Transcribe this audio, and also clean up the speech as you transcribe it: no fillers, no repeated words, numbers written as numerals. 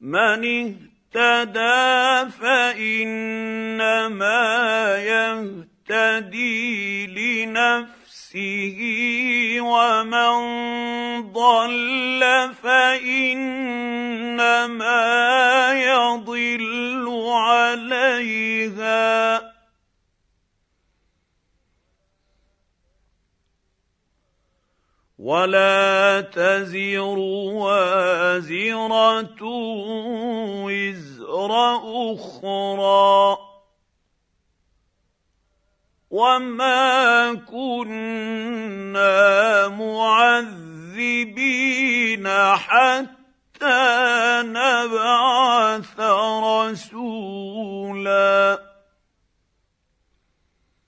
من اهتدى فإنما يهتدي لنفسه ومن ضل فإنما يضل عليها ولا تزر وازرة وزر أخرى وما كنا معذبين حتى نبعث